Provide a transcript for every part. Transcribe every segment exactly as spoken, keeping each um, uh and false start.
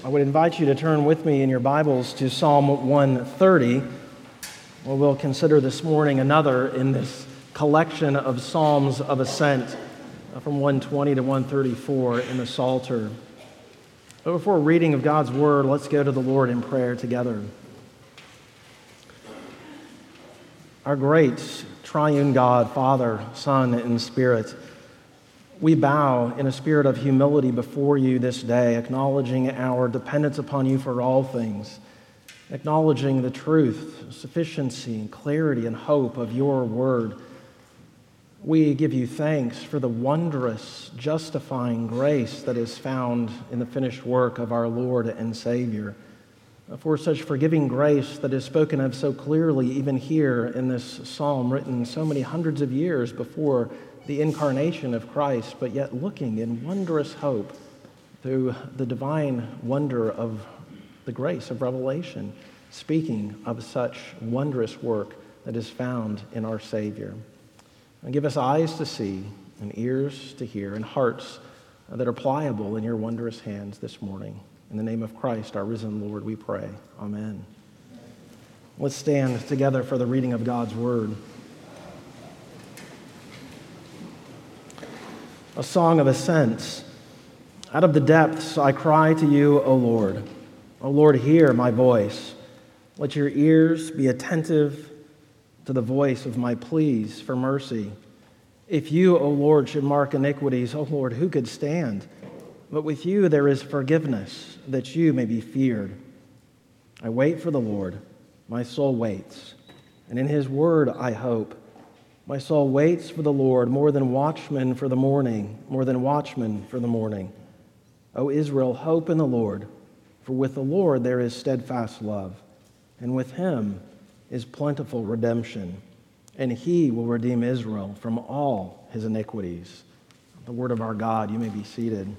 I would invite you to turn with me in your Bibles to Psalm one thirty, where we'll consider this morning another in this collection of Psalms of Ascent from one twenty to one thirty-four in the Psalter. But before reading of God's Word, let's go to the Lord in prayer together. Our great triune God, Father, Son, and Spirit, we bow in a spirit of humility before you this day, acknowledging our dependence upon you for all things, acknowledging the truth, sufficiency, and clarity and hope of your word. We give you thanks for the wondrous, justifying grace that is found in the finished work of our Lord and Savior, for such forgiving grace that is spoken of so clearly even here in this psalm written so many hundreds of years before the incarnation of Christ, but yet looking in wondrous hope through the divine wonder of the grace of revelation, speaking of such wondrous work that is found in our Savior. And give us eyes to see and ears to hear and hearts that are pliable in your wondrous hands this morning. In the name of Christ, our risen Lord, we pray. Amen. Let's stand together for the reading of God's Word. A song of ascent. Out of the depths I cry to you, O Lord. O Lord, hear my voice. Let your ears be attentive to the voice of my pleas for mercy. If you, O Lord, should mark iniquities, O Lord, who could stand? But with you there is forgiveness, that you may be feared. I wait for the Lord. My soul waits, and in his word I hope. My soul waits for the Lord more than watchmen for the morning, more than watchmen for the morning. O Israel, hope in the Lord, for with the Lord there is steadfast love, and with him is plentiful redemption, and he will redeem Israel from all his iniquities. The word of our God, you may be seated.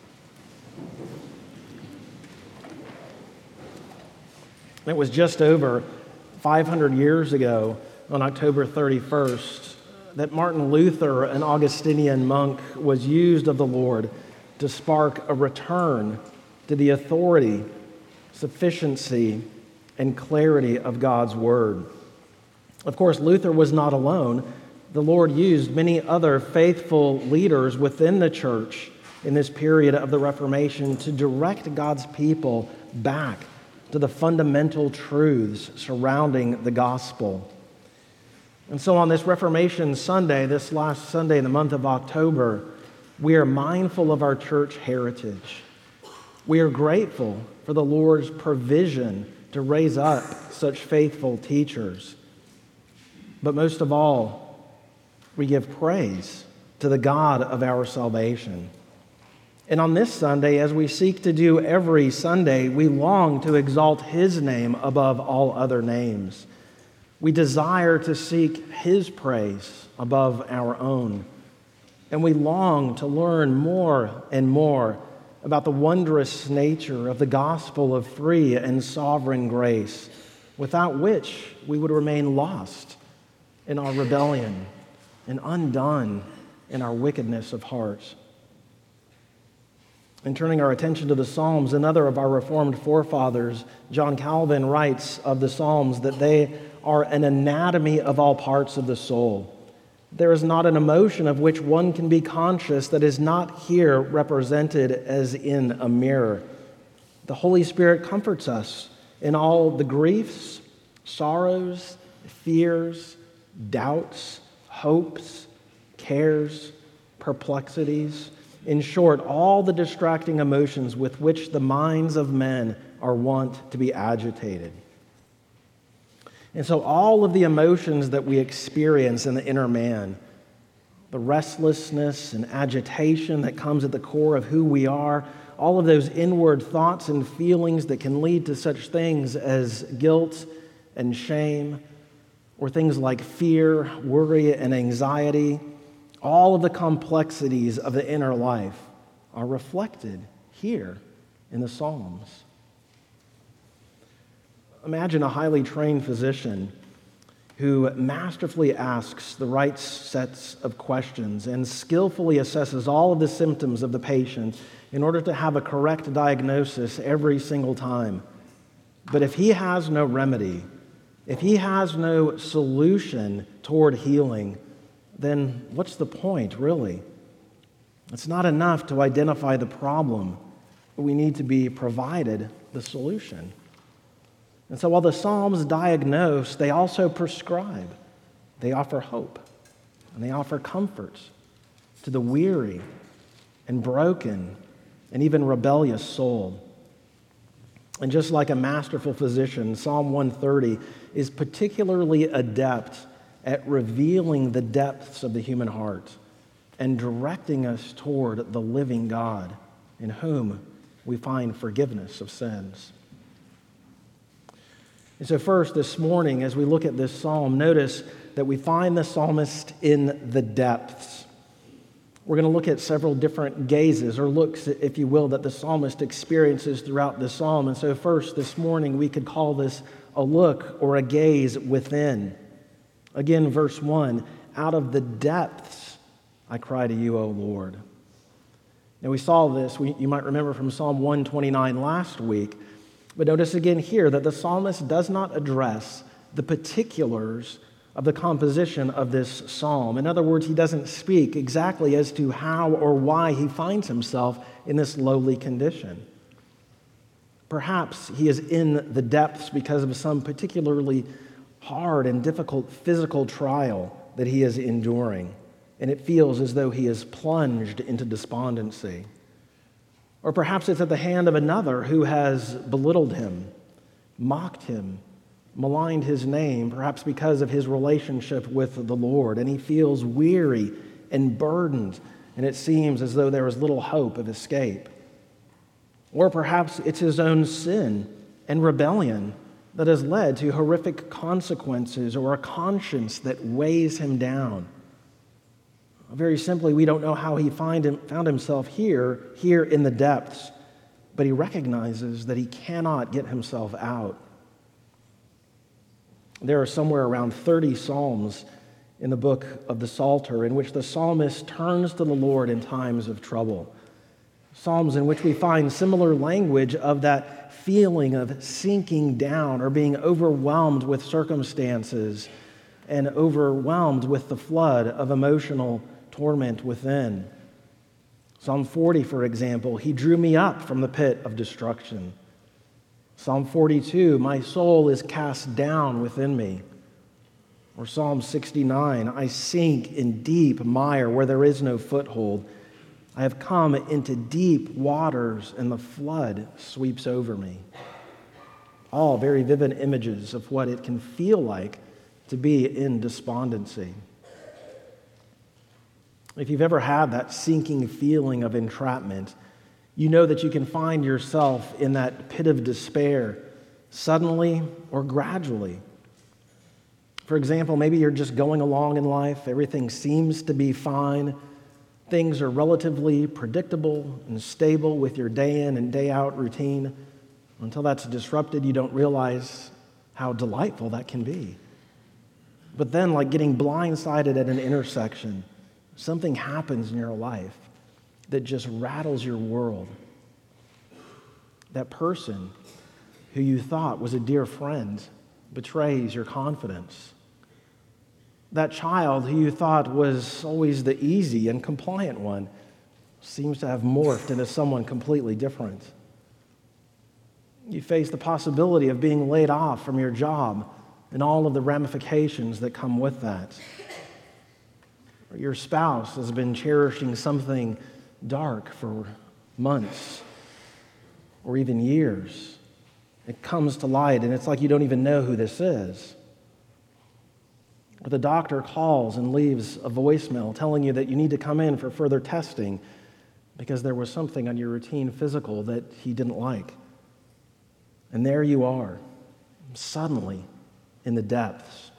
It was just over five hundred years ago, on October thirty-first, that Martin Luther, an Augustinian monk, was used of the Lord to spark a return to the authority, sufficiency, and clarity of God's Word. Of course, Luther was not alone. The Lord used many other faithful leaders within the church in this period of the Reformation to direct God's people back to the fundamental truths surrounding the gospel. And so on this Reformation Sunday, this last Sunday in the month of October, we are mindful of our church heritage. We are grateful for the Lord's provision to raise up such faithful teachers. But most of all, we give praise to the God of our salvation. And on this Sunday, as we seek to do every Sunday, we long to exalt his name above all other names. We desire to seek his praise above our own. And we long to learn more and more about the wondrous nature of the gospel of free and sovereign grace, without which we would remain lost in our rebellion and undone in our wickedness of heart. In turning our attention to the Psalms, another of our Reformed forefathers, John Calvin, writes of the Psalms that they are an anatomy of all parts of the soul. There is not an emotion of which one can be conscious that is not here represented as in a mirror. The Holy Spirit comforts us in all the griefs, sorrows, fears, doubts, hopes, cares, perplexities, in short, all the distracting emotions with which the minds of men are wont to be agitated. And so all of the emotions that we experience in the inner man, the restlessness and agitation that comes at the core of who we are, all of those inward thoughts and feelings that can lead to such things as guilt and shame, or things like fear, worry, and anxiety, all of the complexities of the inner life are reflected here in the Psalms. Imagine a highly trained physician who masterfully asks the right sets of questions and skillfully assesses all of the symptoms of the patient in order to have a correct diagnosis every single time. But if he has no remedy, if he has no solution toward healing, then what's the point, really? It's not enough to identify the problem. We need to be provided the solution. And so while the Psalms diagnose, they also prescribe. They offer hope, and they offer comfort to the weary and broken and even rebellious soul. And just like a masterful physician, Psalm one thirty is particularly adept at revealing the depths of the human heart and directing us toward the living God in whom we find forgiveness of sins. And so first, this morning, as we look at this psalm, notice that we find the psalmist in the depths. We're going to look at several different gazes, or looks, if you will, that the psalmist experiences throughout the psalm. And so first, this morning, we could call this a look or a gaze within. Again, verse one, out of the depths I cry to you, O Lord. Now we saw this, we, you might remember from Psalm one twenty-nine last week, but notice again here that the psalmist does not address the particulars of the composition of this psalm. In other words, he doesn't speak exactly as to how or why he finds himself in this lowly condition. Perhaps he is in the depths because of some particularly hard and difficult physical trial that he is enduring, and it feels as though he is plunged into despondency. Or perhaps it's at the hand of another who has belittled him, mocked him, maligned his name, perhaps because of his relationship with the Lord, and he feels weary and burdened, and it seems as though there is little hope of escape. Or perhaps it's his own sin and rebellion that has led to horrific consequences, or a conscience that weighs him down. Very simply, we don't know how he find him, found himself here, here in the depths, but he recognizes that he cannot get himself out. There are somewhere around thirty psalms in the book of the Psalter in which the psalmist turns to the Lord in times of trouble. Psalms in which we find similar language of that feeling of sinking down or being overwhelmed with circumstances and overwhelmed with the flood of emotional torment within. Psalm forty, for example, he drew me up from the pit of destruction. Psalm forty-two, my soul is cast down within me. Or Psalm sixty-nine, I sink in deep mire where there is no foothold. I have come into deep waters and the flood sweeps over me. All very vivid images of what it can feel like to be in despondency. If you've ever had that sinking feeling of entrapment, you know that you can find yourself in that pit of despair suddenly or gradually. For example, maybe you're just going along in life, everything seems to be fine, things are relatively predictable and stable with your day in and day out routine. Until that's disrupted, you don't realize how delightful that can be. But then, like getting blindsided at an intersection, something happens in your life that just rattles your world. That person who you thought was a dear friend betrays your confidence. That child who you thought was always the easy and compliant one seems to have morphed into someone completely different. You face the possibility of being laid off from your job and all of the ramifications that come with that. Or your spouse has been cherishing something dark for months or even years. It comes to light and it's like you don't even know who this is. Or the doctor calls and leaves a voicemail telling you that you need to come in for further testing because there was something on your routine physical that he didn't like. And there you are, suddenly in the depths.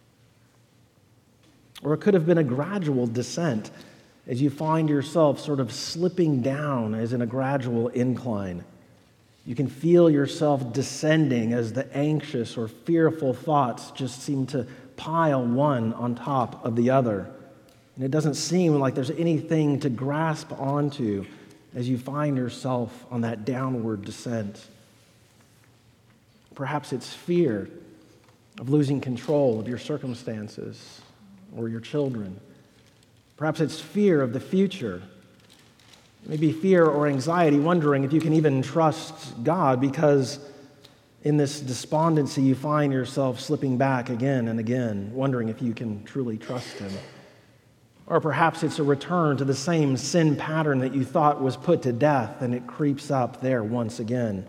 Or it could have been a gradual descent as you find yourself sort of slipping down as in a gradual incline. You can feel yourself descending as the anxious or fearful thoughts just seem to pile one on top of the other. And it doesn't seem like there's anything to grasp onto as you find yourself on that downward descent. Perhaps it's fear of losing control of your circumstances or your children. Perhaps it's fear of the future. Maybe fear or anxiety, wondering if you can even trust God, because in this despondency you find yourself slipping back again and again, wondering if you can truly trust Him. Or perhaps it's a return to the same sin pattern that you thought was put to death, and it creeps up there once again.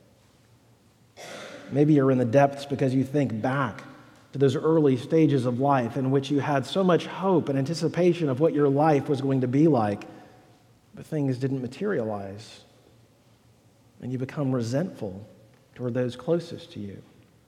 Maybe you're in the depths because you think back to those early stages of life in which you had so much hope and anticipation of what your life was going to be like, but things didn't materialize, and you become resentful toward those closest to you.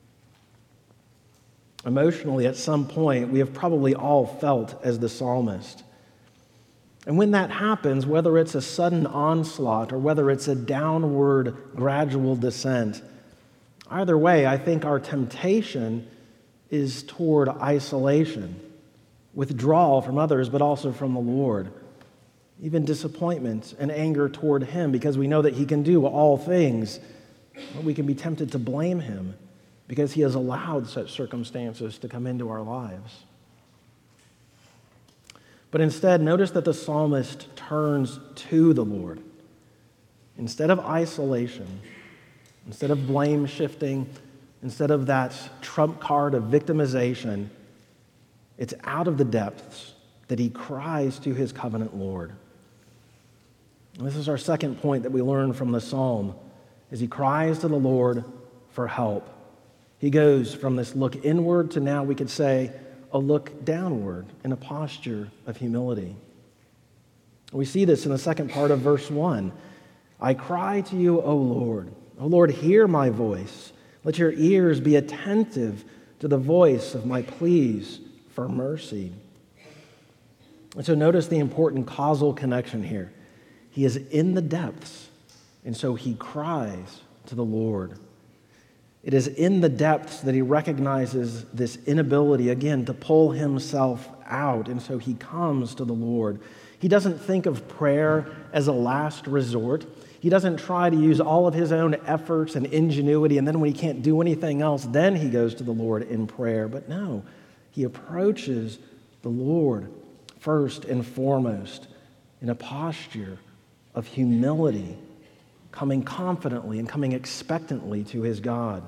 Emotionally, at some point, we have probably all felt as the psalmist. And when that happens, whether it's a sudden onslaught or whether it's a downward gradual descent, either way, I think our temptation is toward isolation, withdrawal from others, but also from the Lord. Even disappointment and anger toward Him, because we know that He can do all things. But we can be tempted to blame Him because He has allowed such circumstances to come into our lives. But instead, notice that the psalmist turns to the Lord. Instead of isolation, instead of blame shifting, instead of that trump card of victimization, it's out of the depths that he cries to his covenant Lord. And this is our second point that we learn from the psalm, as he cries to the Lord for help. He goes from this look inward to, now we could say, a look downward in a posture of humility. We see this in the second part of verse one. I cry to you, O Lord. O Lord, hear my voice. Let your ears be attentive to the voice of my pleas for mercy. And so notice the important causal connection here. He is in the depths, and so he cries to the Lord. It is in the depths that he recognizes this inability, again, to pull himself out, and so he comes to the Lord. He doesn't think of prayer as a last resort. He doesn't try to use all of his own efforts and ingenuity, and then when he can't do anything else, then he goes to the Lord in prayer. But no, he approaches the Lord first and foremost in a posture of humility, coming confidently and coming expectantly to his God.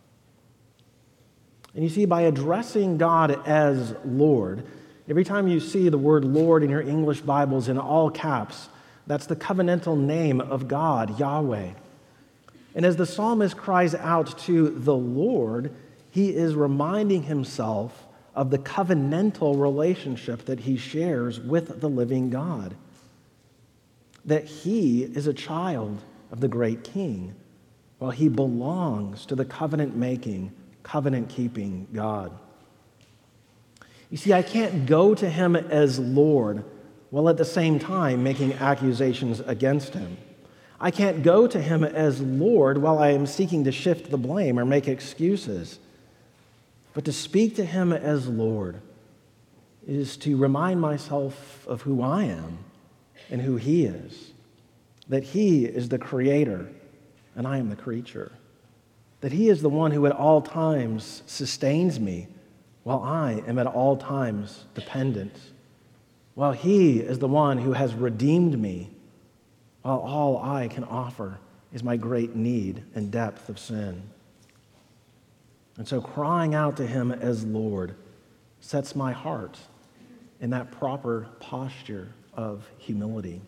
And you see, by addressing God as Lord, every time you see the word Lord in your English Bibles in all caps, that's the covenantal name of God, Yahweh. And as the psalmist cries out to the Lord, he is reminding himself of the covenantal relationship that he shares with the living God. That he is a child of the great King, while he belongs to the covenant-making, covenant-keeping God. You see, I can't go to him as Lord while at the same time making accusations against him. I can't go to him as Lord while I am seeking to shift the blame or make excuses. But to speak to him as Lord is to remind myself of who I am and who he is. That he is the creator and I am the creature. That he is the one who at all times sustains me while I am at all times dependent. While he is the one who has redeemed me while all I can offer is my great need and depth of sin. And so crying out to him as Lord sets my heart in that proper posture of humility.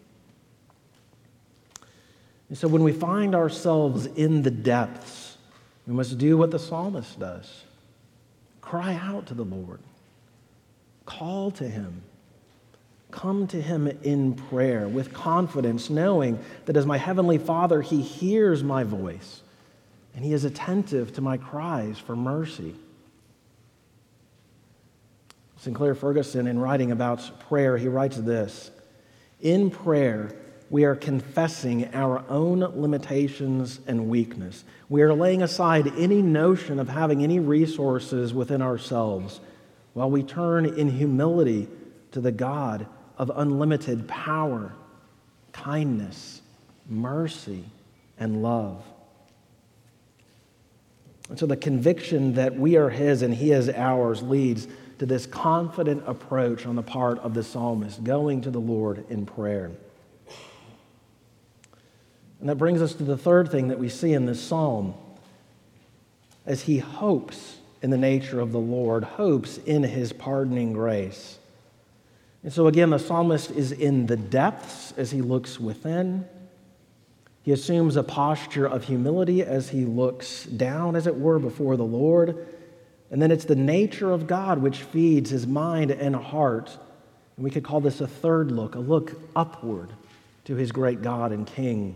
And so when we find ourselves in the depths, we must do what the psalmist does. Cry out to the Lord. Call to him. Come to him in prayer with confidence, knowing that as my heavenly Father, he hears my voice and he is attentive to my cries for mercy. Sinclair Ferguson, in writing about prayer, he writes this: in prayer, we are confessing our own limitations and weakness. We are laying aside any notion of having any resources within ourselves. while we turn in humility to the God of unlimited power, kindness, mercy, and love. And so the conviction that we are His and He is ours leads to this confident approach on the part of the psalmist, going to the Lord in prayer. And that brings us to the third thing that we see in this psalm, as he hopes in the nature of the Lord, hopes in His pardoning grace. And so again, the psalmist is in the depths as he looks within. He assumes a posture of humility as he looks down, as it were, before the Lord. And then it's the nature of God which feeds his mind and heart. And we could call this a third look, a look upward to his great God and King.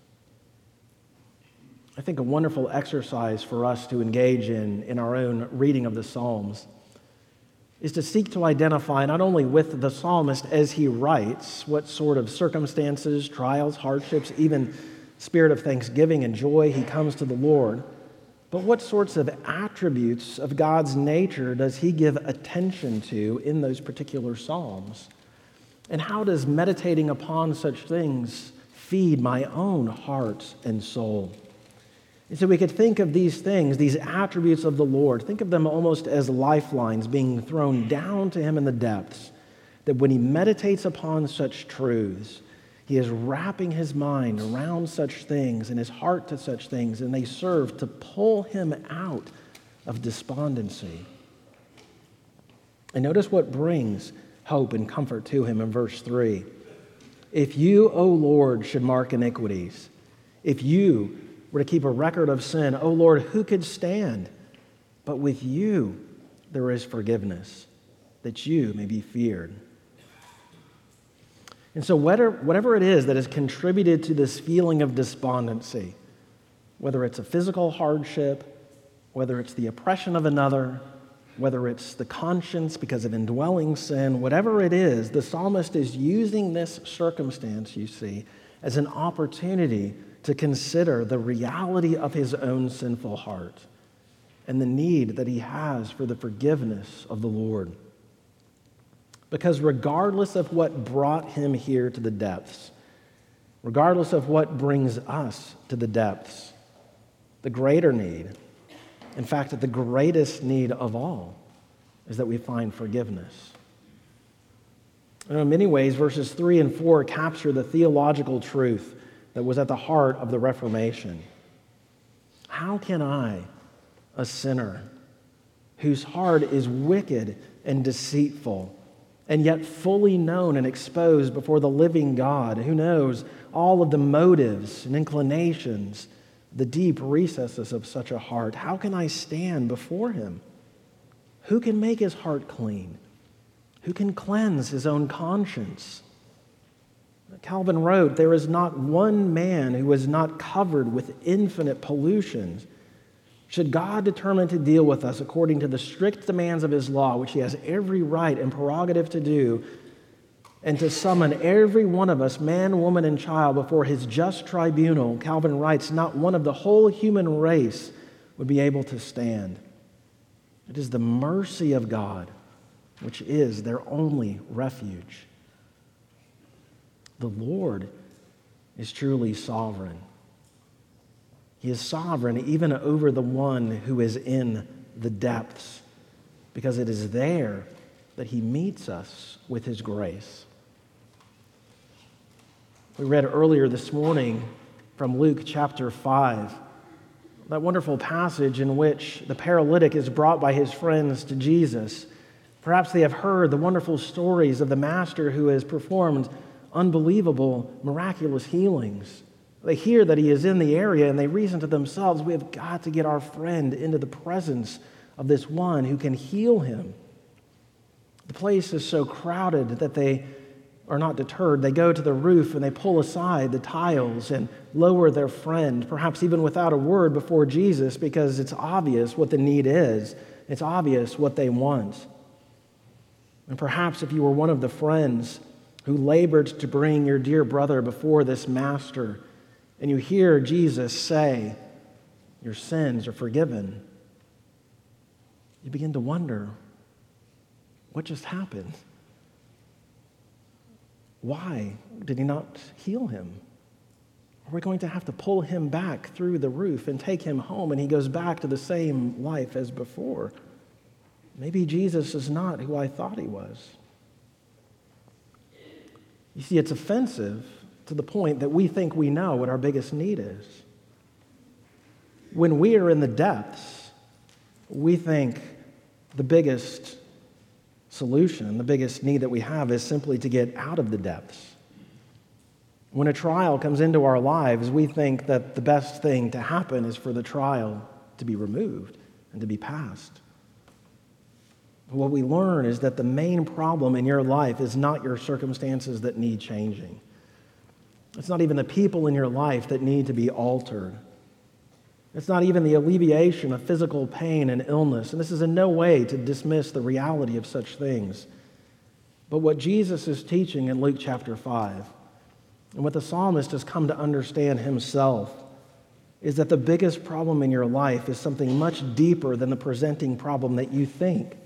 I think a wonderful exercise for us to engage in in our own reading of the Psalms is to seek to identify not only with the psalmist as he writes what sort of circumstances, trials, hardships, even spirit of thanksgiving and joy he comes to the Lord, but what sorts of attributes of God's nature does he give attention to in those particular psalms? And how does meditating upon such things feed my own heart and soul? And so we could think of these things, these attributes of the Lord, think of them almost as lifelines being thrown down to him in the depths, that when he meditates upon such truths, he is wrapping his mind around such things and his heart to such things, and they serve to pull him out of despondency. And notice what brings hope and comfort to him in verse three. If you, O Lord, should mark iniquities, if you were to keep a record of sin, O Lord, who could stand? But with you there is forgiveness, that you may be feared. And so whatever, whatever it is that has contributed to this feeling of despondency, whether it's a physical hardship, whether it's the oppression of another, whether it's the conscience because of indwelling sin, whatever it is, the psalmist is using this circumstance, you see, as an opportunity to consider the reality of his own sinful heart and the need that he has for the forgiveness of the Lord. Because regardless of what brought him here to the depths, regardless of what brings us to the depths, the greater need, in fact, the greatest need of all, is that we find forgiveness. And in many ways, verses three and four capture the theological truth that was at the heart of the Reformation. How can I, a sinner, whose heart is wicked and deceitful, and yet fully known and exposed before the living God, who knows all of the motives and inclinations, the deep recesses of such a heart, how can I stand before him? Who can make his heart clean? Who can cleanse his own conscience? Calvin wrote, there is not one man who is not covered with infinite pollutions. Should God determine to deal with us according to the strict demands of his law, which he has every right and prerogative to do, and to summon every one of us, man, woman, and child, before his just tribunal, Calvin writes, not one of the whole human race would be able to stand. It is the mercy of God which is their only refuge. The Lord is truly sovereign. He is sovereign even over the one who is in the depths, because it is there that he meets us with his grace. We read earlier this morning from Luke chapter five, that wonderful passage in which the paralytic is brought by his friends to Jesus. Perhaps they have heard the wonderful stories of the Master who has performed unbelievable, miraculous healings. They hear that he is in the area and they reason to themselves, we have got to get our friend into the presence of this one who can heal him. The place is so crowded that they are not deterred. They go to the roof and they pull aside the tiles and lower their friend, perhaps even without a word, before Jesus, because it's obvious what the need is. It's obvious what they want. And perhaps if you were one of the friends who labored to bring your dear brother before this Master, and you hear Jesus say, your sins are forgiven, you begin to wonder, What just happened? Why did he not heal him? Are we going to have to pull him back through the roof and take him home and he goes back to the same life as before? Maybe Jesus is not who I thought he was. You see, it's offensive to the point that we think we know what our biggest need is. When we are in the depths, we think the biggest solution, the biggest need that we have is simply to get out of the depths. When a trial comes into our lives, we think that the best thing to happen is for the trial to be removed and to be passed. What we learn is that the main problem in your life is not your circumstances that need changing. It's not even the people in your life that need to be altered. It's not even the alleviation of physical pain and illness. And this is in no way to dismiss the reality of such things. But what Jesus is teaching in Luke chapter five, and what the psalmist has come to understand himself, is that the biggest problem in your life is something much deeper than the presenting problem that you think.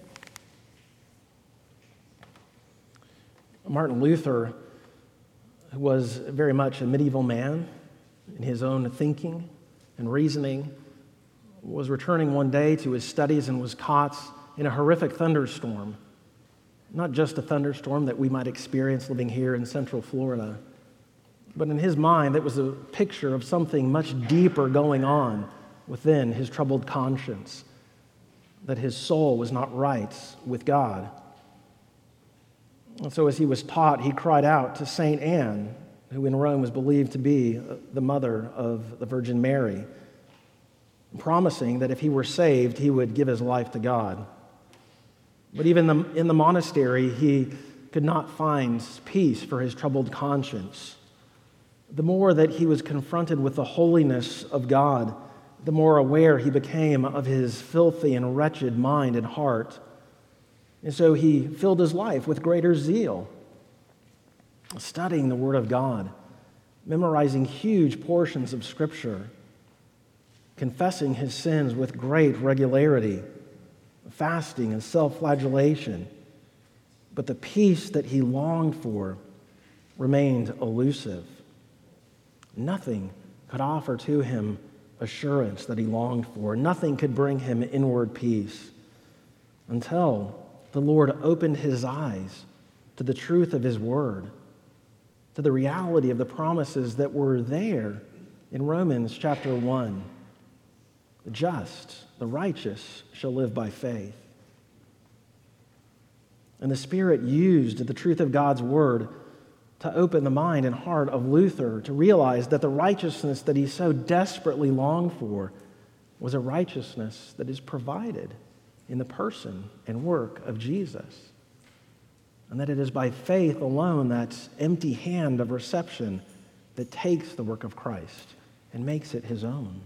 Martin Luther, who was very much a medieval man in his own thinking and reasoning, was returning one day to his studies and was caught in a horrific thunderstorm. Not just a thunderstorm that we might experience living here in Central Florida, but in his mind, it was a picture of something much deeper going on within his troubled conscience, that his soul was not right with God. And so as he was taught, he cried out to Saint Anne, who in Rome was believed to be the mother of the Virgin Mary, promising that if he were saved, he would give his life to God. But even the, in the monastery, he could not find peace for his troubled conscience. The more that he was confronted with the holiness of God, the more aware he became of his filthy and wretched mind and heart. And so he filled his life with greater zeal, studying the Word of God, memorizing huge portions of Scripture, confessing his sins with great regularity, fasting and self-flagellation. But the peace that he longed for remained elusive. Nothing could offer to him assurance that he longed for. Nothing could bring him inward peace until the Lord opened his eyes to the truth of his word, to the reality of the promises that were there in Romans chapter one. The just, the righteous shall live by faith. And the Spirit used the truth of God's word to open the mind and heart of Luther to realize that the righteousness that he so desperately longed for was a righteousness that is provided in the person and work of Jesus. And that it is by faith alone, that empty hand of reception, that takes the work of Christ and makes it his own.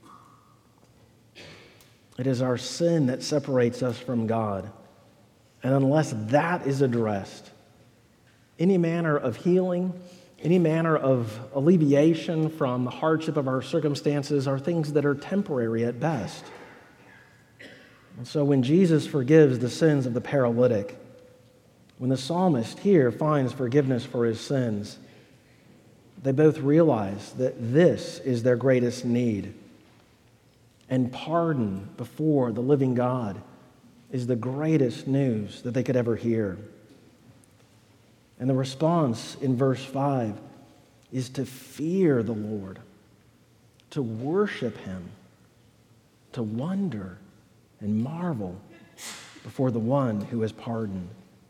It is our sin that separates us from God. And unless that is addressed, any manner of healing, any manner of alleviation from the hardship of our circumstances are things that are temporary at best. And so when Jesus forgives the sins of the paralytic, when the psalmist here finds forgiveness for his sins, they both realize that this is their greatest need. And pardon before the living God is the greatest news that they could ever hear. And the response in verse five is to fear the Lord, to worship him, to wonder and marvel before the one who has pardoned.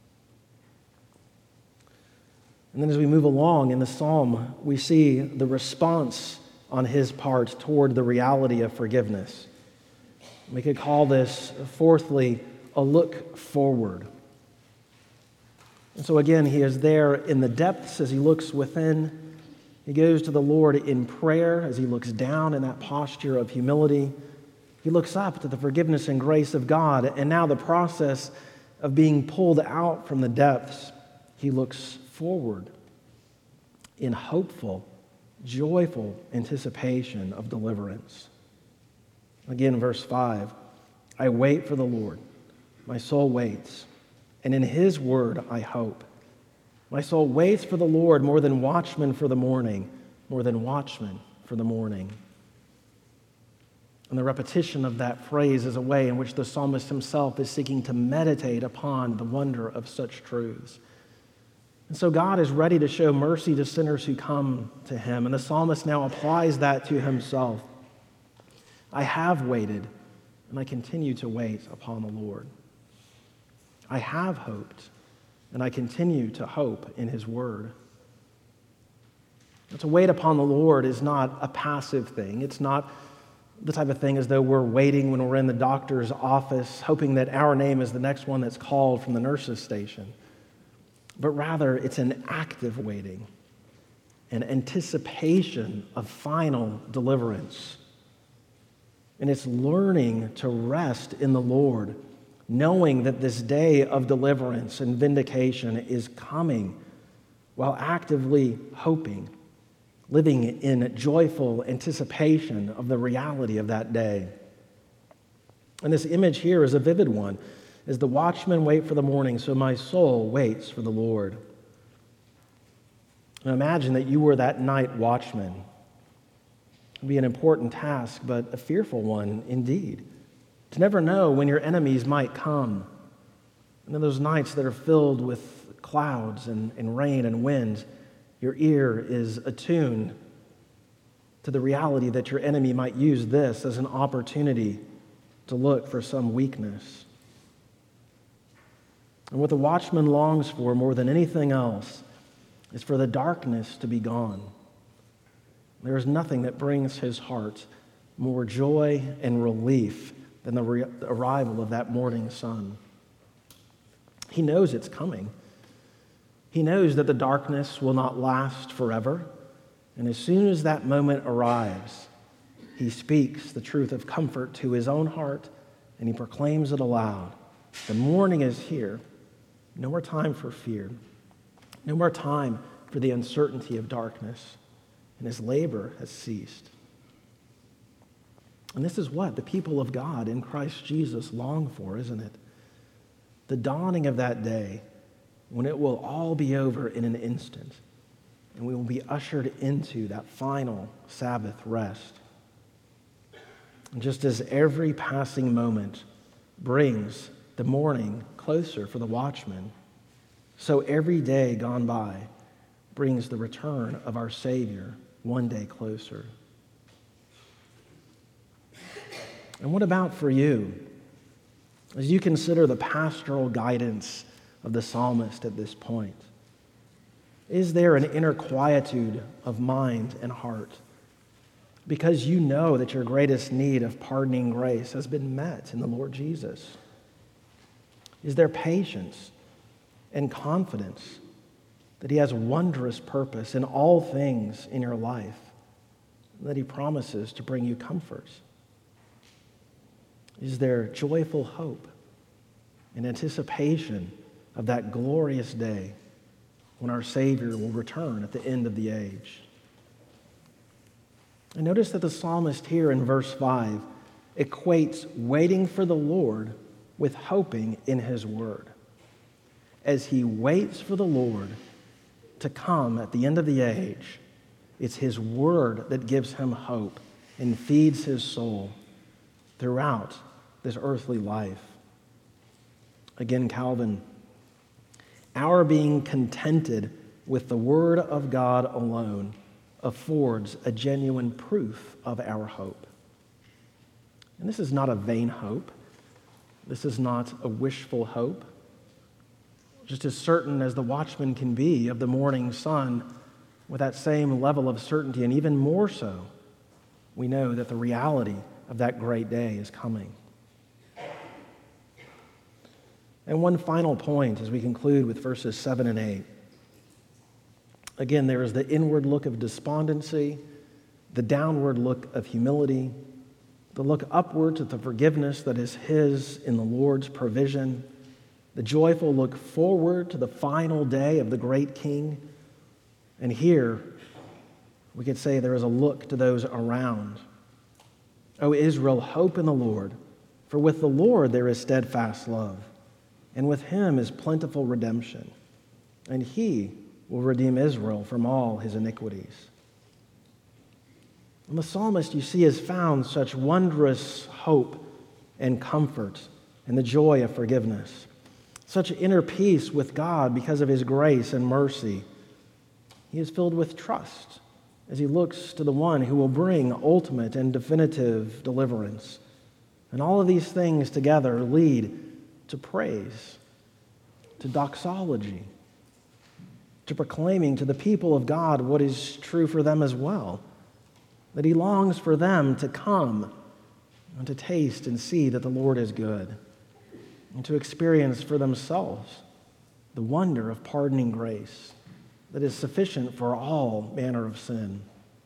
And then as we move along in the psalm, we see the response on his part toward the reality of forgiveness. We could call this, fourthly, a look forward. And so again, he is there in the depths as he looks within. He goes to the Lord in prayer as he looks down in that posture of humility. He looks up to the forgiveness and grace of God. And now the process of being pulled out from the depths, he looks forward in hopeful, joyful anticipation of deliverance. Again, verse five, I wait for the Lord. My soul waits, and in his word I hope. My soul waits for the Lord more than watchmen for the morning, more than watchmen for the morning. And the repetition of that phrase is a way in which the psalmist himself is seeking to meditate upon the wonder of such truths. And so God is ready to show mercy to sinners who come to him, and the psalmist now applies that to himself. I have waited, and I continue to wait upon the Lord. I have hoped, and I continue to hope in his word. To wait upon the Lord is not a passive thing. It's not the type of thing as though we're waiting when we're in the doctor's office, hoping that our name is the next one that's called from the nurse's station. But rather, it's an active waiting, an anticipation of final deliverance. And it's learning to rest in the Lord, knowing that this day of deliverance and vindication is coming, while actively hoping, living in joyful anticipation of the reality of that day. And this image here is a vivid one. As the watchmen wait for the morning, so my soul waits for the Lord. And imagine that you were that night watchman. It would be an important task, but a fearful one indeed. To never know when your enemies might come. And in those nights that are filled with clouds and, and rain and wind, your ear is attuned to the reality that your enemy might use this as an opportunity to look for some weakness. And what the watchman longs for more than anything else is for the darkness to be gone. There is nothing that brings his heart more joy and relief than the, re- the arrival of that morning sun. He knows it's coming. He knows that the darkness will not last forever. And as soon as that moment arrives, he speaks the truth of comfort to his own heart, and he proclaims it aloud. The morning is here. No more time for fear. No more time for the uncertainty of darkness. And his labor has ceased. And this is what the people of God in Christ Jesus long for, isn't it? The dawning of that day when it will all be over in an instant, and we will be ushered into that final Sabbath rest. And just as every passing moment brings the morning closer for the watchman, so every day gone by brings the return of our Savior one day closer. And what about for you? As you consider the pastoral guidance of the psalmist at this point, is there an inner quietude of mind and heart because you know that your greatest need of pardoning grace has been met in the Lord Jesus? Is there patience and confidence that he has wondrous purpose in all things in your life, and that he promises to bring you comfort? Is there joyful hope and anticipation of that glorious day when our Savior will return at the end of the age? And notice that the psalmist here in verse five equates waiting for the Lord with hoping in his word. As he waits for the Lord to come at the end of the age, it's his word that gives him hope and feeds his soul throughout this earthly life. Again, Calvin, our being contented with the word of God alone affords a genuine proof of our hope. And this is not a vain hope. This is not a wishful hope. Just as certain as the watchman can be of the morning sun, with that same level of certainty, and even more so, we know that the reality of that great day is coming. And one final point as we conclude with verses seven and eight. Again, there is the inward look of despondency, the downward look of humility, the look upward to the forgiveness that is his in the Lord's provision, the joyful look forward to the final day of the great King. And here, we could say there is a look to those around. O Israel, hope in the Lord, for with the Lord there is steadfast love, and with him is plentiful redemption, and he will redeem Israel from all his iniquities. And the psalmist, you see, has found such wondrous hope and comfort in the joy of forgiveness, such inner peace with God because of his grace and mercy. He is filled with trust as he looks to the one who will bring ultimate and definitive deliverance. And all of these things together lead to praise, to doxology, to proclaiming to the people of God what is true for them as well, that he longs for them to come and to taste and see that the Lord is good, and to experience for themselves the wonder of pardoning grace that is sufficient for all manner of sin.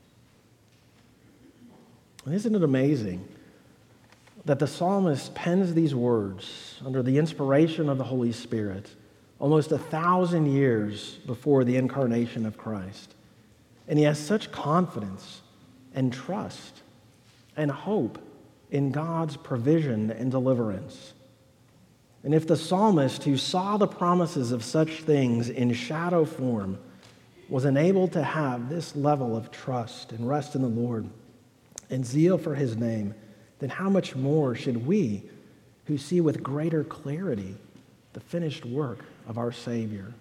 And isn't it amazing that the psalmist pens these words under the inspiration of the Holy Spirit almost a thousand years before the incarnation of Christ? And he has such confidence and trust and hope in God's provision and deliverance. And if the psalmist, who saw the promises of such things in shadow form, was enabled to have this level of trust and rest in the Lord and zeal for his name, then how much more should we, who see with greater clarity the finished work of our Savior?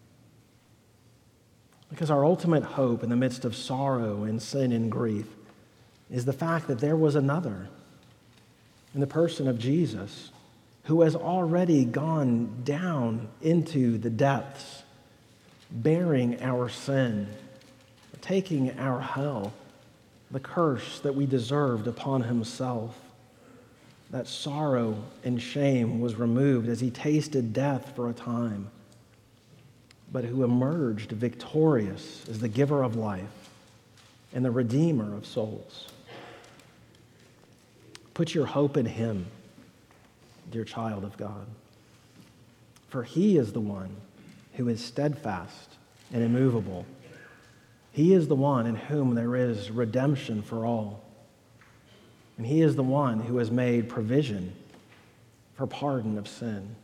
Because our ultimate hope in the midst of sorrow and sin and grief is the fact that there was another in the person of Jesus who has already gone down into the depths, bearing our sin, taking our hell, the curse that we deserved upon himself. That sorrow and shame was removed as he tasted death for a time, but who emerged victorious as the giver of life and the redeemer of souls. Put your hope in him, dear child of God, for he is the one who is steadfast and immovable. He is the one in whom there is redemption for all, and he is the one who has made provision for pardon of sin.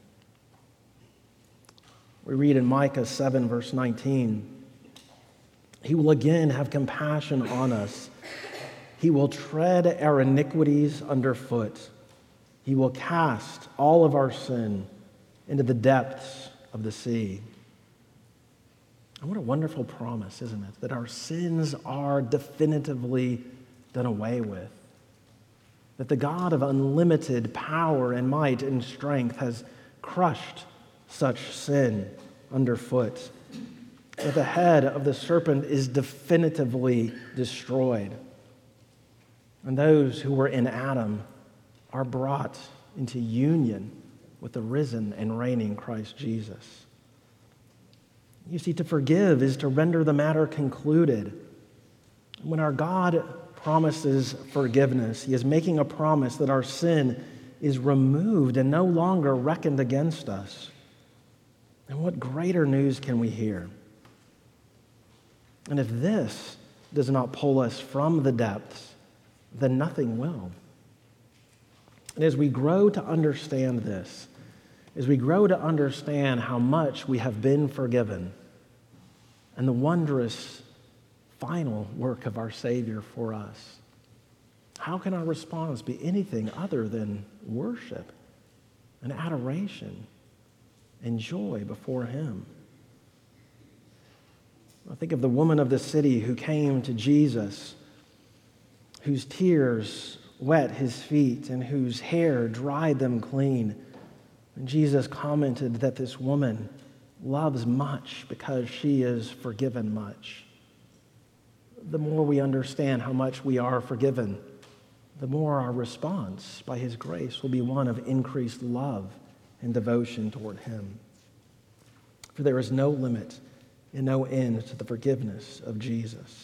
We read in Micah seven, verse nineteen, he will again have compassion on us. He will tread our iniquities underfoot. He will cast all of our sin into the depths of the sea. And what a wonderful promise, isn't it? That our sins are definitively done away with. That the God of unlimited power and might and strength has crushed such sin underfoot. That the head of the serpent is definitively destroyed. And those who were in Adam are brought into union with the risen and reigning Christ Jesus. You see, to forgive is to render the matter concluded. When our God promises forgiveness, he is making a promise that our sin is removed and no longer reckoned against us. And what greater news can we hear? And if this does not pull us from the depths, then nothing will. And as we grow to understand this, as we grow to understand how much we have been forgiven and the wondrous final work of our Savior for us, how can our response be anything other than worship and adoration and joy before him? I think of the woman of the city who came to Jesus, whose tears wet his feet and whose hair dried them clean. And Jesus commented that this woman loves much because she is forgiven much. The more we understand how much we are forgiven, the more our response by his grace will be one of increased love and devotion toward him. For there is no limit and no end to the forgiveness of Jesus.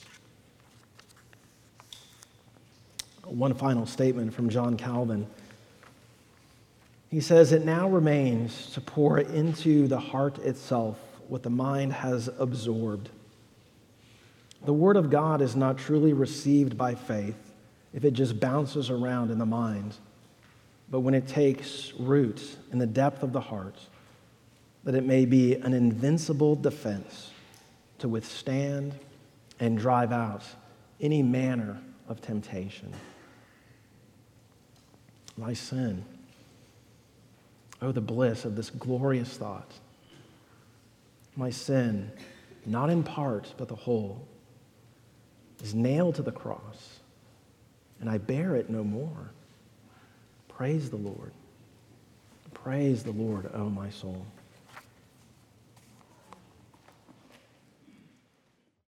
One final statement from John Calvin. He says, "It now remains to pour into the heart itself what the mind has absorbed. The Word of God is not truly received by faith if it just bounces around in the mind, but when it takes root in the depth of the heart that it may be an invincible defense to withstand and drive out any manner of temptation. My sin, oh, the bliss of this glorious thought. My sin, not in part, but the whole, is nailed to the cross, and I bear it no more. Praise the Lord. Praise the Lord, O my soul.